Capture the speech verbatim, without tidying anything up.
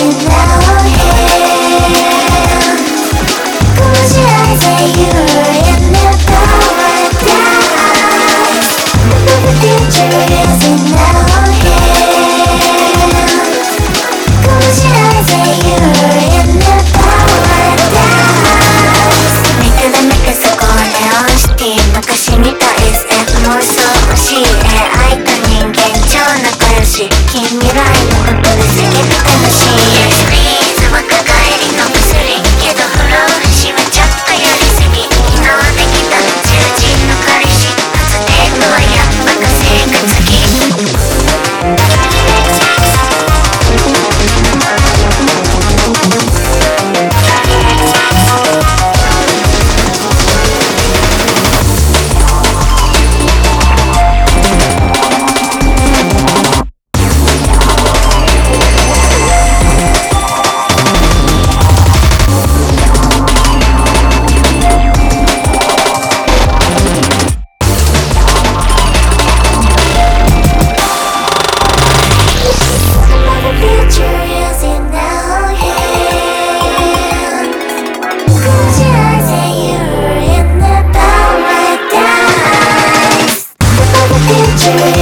in our hand. Close your eyes and you're in the paradise. The future is in our hand. Close your eyes and you're in the paradise. めくるめくそこをネオンシティ、昔見た エスエフ 妄想欲しい エーアイ と人間超仲良し、近未来のことですげて楽しい。 Yes please 若返りの薬けど不老不死はちょっとやりすぎ。昨日できた宇宙人の彼氏、初デートはやっぱ火星が次。Future